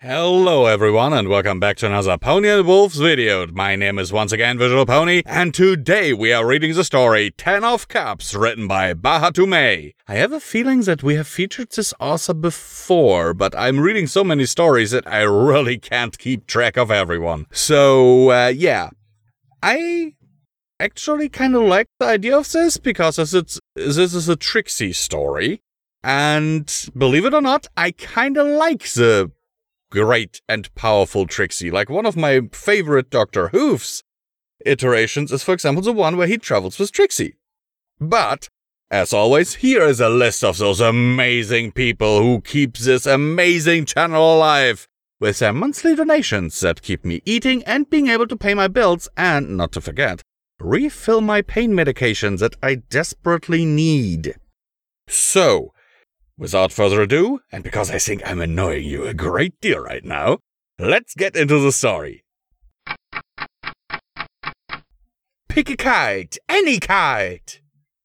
Hello everyone and welcome back to another Pony and Wolves video. My name is once again Visual Pony and today we are reading the story 10 of Cups written by Bahatume. I have a feeling that we have featured this author before, but I'm reading so many stories that I really can't keep track of everyone. So yeah, I actually kind of like the idea of this because this is a Trixie story, and believe it or not, I kind of like the great and powerful Trixie. Like, one of my favorite Dr. Who's iterations is, for example, the one where he travels with Trixie. But, as always, here is a list of those amazing people who keep this amazing channel alive with their monthly donations that keep me eating and being able to pay my bills and, not to forget, refill my pain medications that I desperately need. So, without further ado, and because I think I'm annoying you a great deal right now, let's get into the story. Pick a kite, any kite!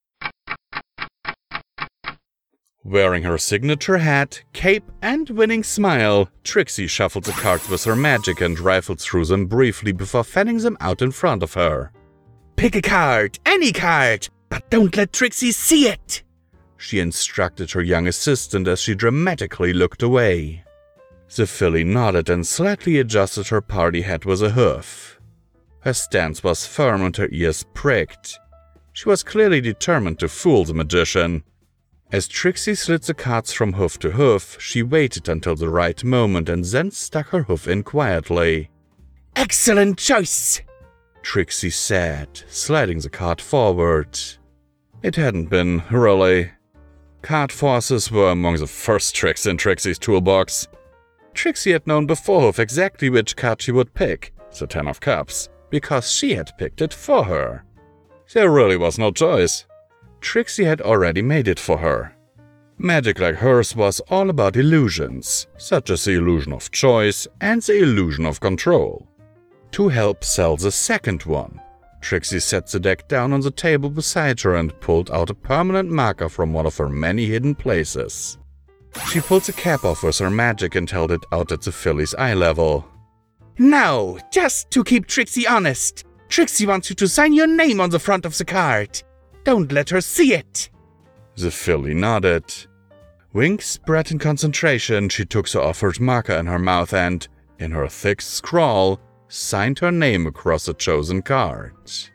Wearing her signature hat, cape, and winning smile, Trixie shuffled the cards with her magic and rifled through them briefly before fanning them out in front of her. Pick a card, any card, but don't let Trixie see it! She instructed her young assistant as she dramatically looked away. The filly nodded and slightly adjusted her party hat with a hoof. Her stance was firm and her ears pricked. She was clearly determined to fool the magician. As Trixie slid the cards from hoof to hoof, she waited until the right moment and then stuck her hoof in quietly. "Excellent choice!" Trixie said, sliding the card forward. It hadn't been, really. Card forces were among the first tricks in Trixie's toolbox. Trixie had known beforehand exactly which card she would pick, the 10 of Cups, because she had picked it for her. There really was no choice. Trixie had already made it for her. Magic like hers was all about illusions, such as the illusion of choice and the illusion of control. To help sell the second one, Trixie set the deck down on the table beside her and pulled out a permanent marker from one of her many hidden places. She pulled the cap off with her magic and held it out at the filly's eye level. "Now, just to keep Trixie honest, Trixie wants you to sign your name on the front of the card. Don't let her see it." The filly nodded. Wings spread in concentration, she took the offered marker in her mouth and, in her thick scrawl, signed her name across the chosen card.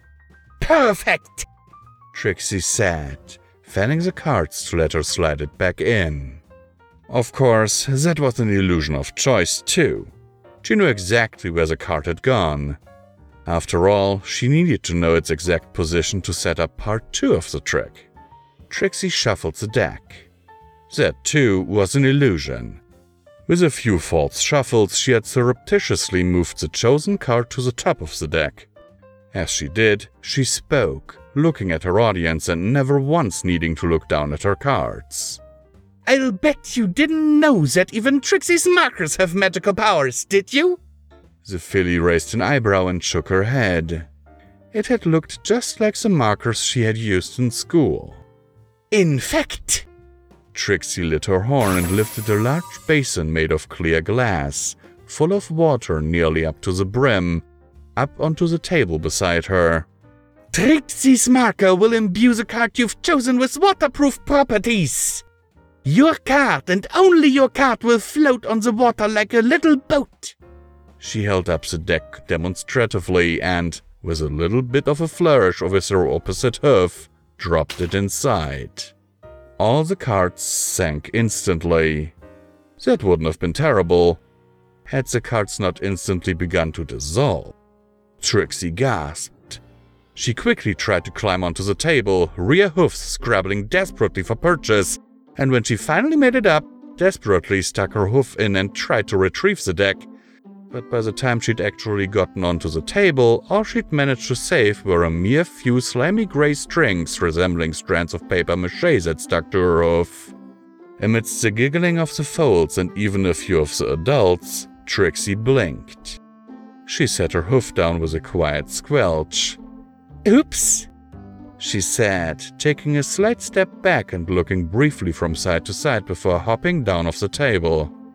"Perfect!" Trixie said, fanning the cards to let her slide it back in. Of course, that was an illusion of choice too. She knew exactly where the card had gone. After all, she needed to know its exact position to set up part 2 of the trick. Trixie shuffled the deck. That too was an illusion. With a few false shuffles, she had surreptitiously moved the chosen card to the top of the deck. As she did, she spoke, looking at her audience and never once needing to look down at her cards. "I'll bet you didn't know that even Trixie's markers have magical powers, did you?" The filly raised an eyebrow and shook her head. It had looked just like the markers she had used in school. "In fact," Trixie lit her horn and lifted a large basin made of clear glass, full of water nearly up to the brim, up onto the table beside her. "Trixie's marker will imbue the card you've chosen with waterproof properties. Your card and only your card will float on the water like a little boat." She held up the deck demonstratively and, with a little bit of a flourish with her opposite hoof, dropped it inside. All the cards sank instantly. That wouldn't have been terrible, had the cards not instantly begun to dissolve. Trixie gasped. She quickly tried to climb onto the table, rear hoofs scrabbling desperately for purchase, and when she finally made it up, desperately stuck her hoof in and tried to retrieve the deck. But by the time she'd actually gotten onto the table, all she'd managed to save were a mere few slimy gray strings resembling strands of paper mache that stuck to her hoof. Amidst the giggling of the folds and even a few of the adults, Trixie blinked. She set her hoof down with a quiet squelch. "Oops," she said, taking a slight step back and looking briefly from side to side before hopping down off the table.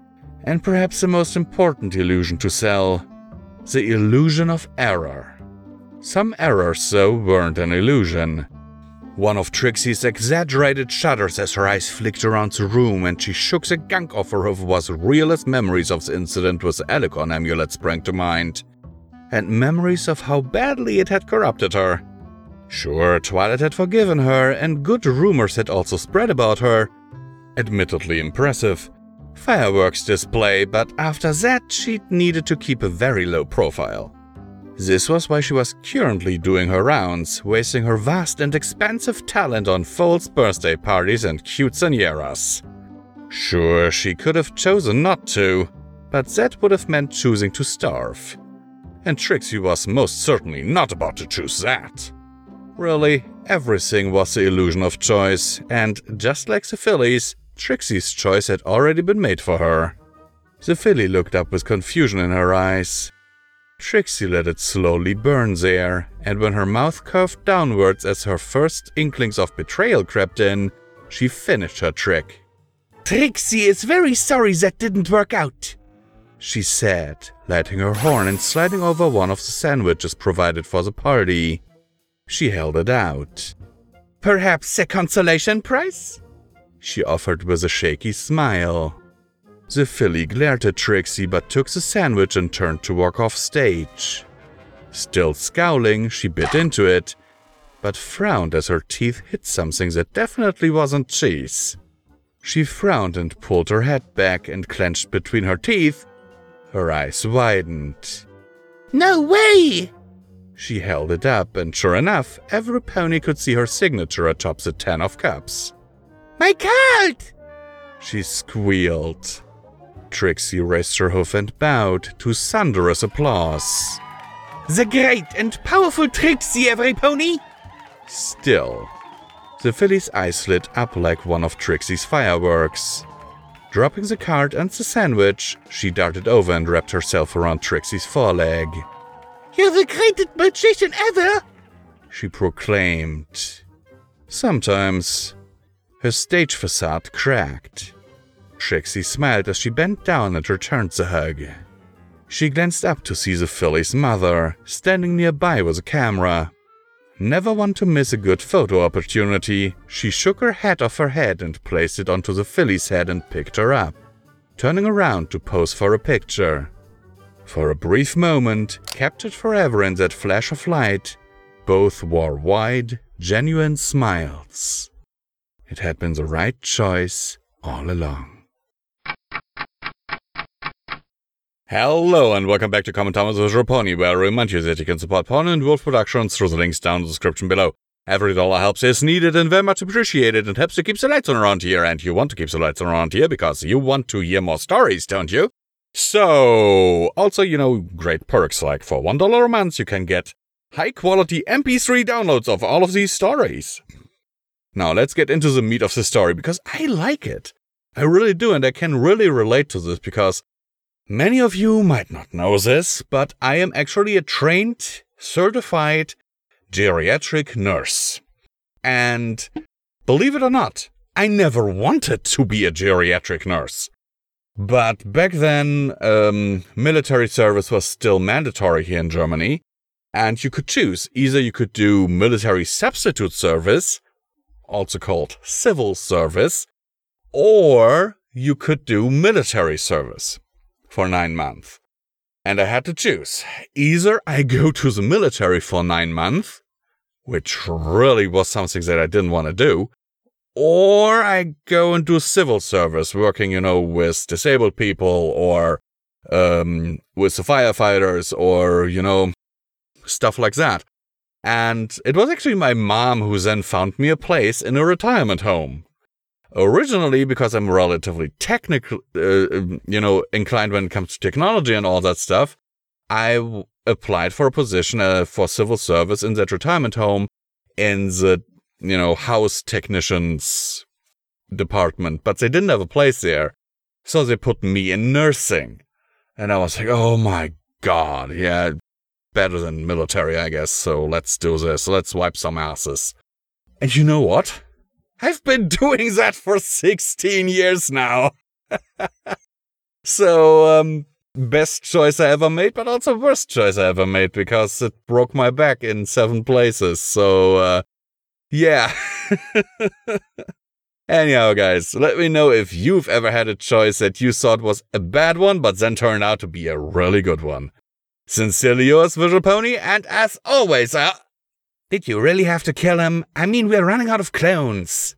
And perhaps the most important illusion to sell, the illusion of error. Some errors, though, weren't an illusion. One of Trixie's exaggerated shudders as her eyes flicked around the room and she shook the gunk off her of was real as memories of the incident with the Elikon amulet sprang to mind. And memories of how badly it had corrupted her. Sure, Twilight had forgiven her, and good rumors had also spread about her. Admittedly impressive fireworks display, but after that she needed to keep a very low profile. This was why she was currently doing her rounds, wasting her vast and expansive talent on false birthday parties and cute señoras. Sure, she could have chosen not to, but that would have meant choosing to starve. And Trixie was most certainly not about to choose that. Really, everything was the illusion of choice, and just like the fillies, Trixie's choice had already been made for her. The filly looked up with confusion in her eyes. Trixie let it slowly burn there, and when her mouth curved downwards as her first inklings of betrayal crept in, she finished her trick. "Trixie is very sorry that didn't work out," she said, lighting her horn and sliding over one of the sandwiches provided for the party. She held it out. "Perhaps a consolation prize?" she offered with a shaky smile. The filly glared at Trixie but took the sandwich and turned to walk off stage. Still scowling, she bit into it, but frowned as her teeth hit something that definitely wasn't cheese. She frowned and pulled her head back and clenched between her teeth. Her eyes widened. "No way!" She held it up, and sure enough, every pony could see her signature atop the 10 of cups. "My card!" she squealed. Trixie raised her hoof and bowed to thunderous applause. "The great and powerful Trixie, every pony!" Still, the filly's eyes lit up like one of Trixie's fireworks. Dropping the card and the sandwich, she darted over and wrapped herself around Trixie's foreleg. "You're the greatest magician ever!" she proclaimed. Sometimes, her stage facade cracked. Trixie smiled as she bent down and returned the hug. She glanced up to see the filly's mother, standing nearby with a camera. Never one to miss a good photo opportunity, she shook her hat off her head and placed it onto the filly's head and picked her up, turning around to pose for a picture. For a brief moment, captured forever in that flash of light, both wore wide, genuine smiles. It had been the right choice all along. Hello and welcome back to Common Thomas Visual Pony, where I remind you that you can support Pony and Wolf Productions through the links down in the description below. Every dollar helps is needed and very much appreciated and helps to keep the lights on around here, and you want to keep the lights on around here because you want to hear more stories, don't you? So, also, great perks like for $1 a month you can get high-quality MP3 downloads of all of these stories. Now, let's get into the meat of the story because I like it. I really do, and I can really relate to this because many of you might not know this, but I am actually a trained, certified geriatric nurse. And believe it or not, I never wanted to be a geriatric nurse. But back then, military service was still mandatory here in Germany, and you could choose. Either you could do military substitute service, also called civil service, or you could do military service for 9 months. And I had to choose. Either I go to the military for 9 months, which really was something that I didn't want to do, or I go and do civil service, working, with disabled people, or with the firefighters, or, stuff like that. And it was actually my mom who then found me a place in a retirement home. Originally, because I'm relatively technical, inclined when it comes to technology and all that stuff, I applied for a position for civil service in that retirement home in the, house technicians department. But they didn't have a place there, so they put me in nursing. And I was like, oh my God, yeah, better than military, I guess. So let's do this. Let's wipe some asses. And you know what? I've been doing that for 16 years now. So, best choice I ever made, but also worst choice I ever made, because it broke my back in 7 places. So, yeah. Anyhow, guys, let me know if you've ever had a choice that you thought was a bad one, but then turned out to be a really good one. Sincerely yours, Visual Pony, and as always, did you really have to kill him? I mean, we're running out of clones.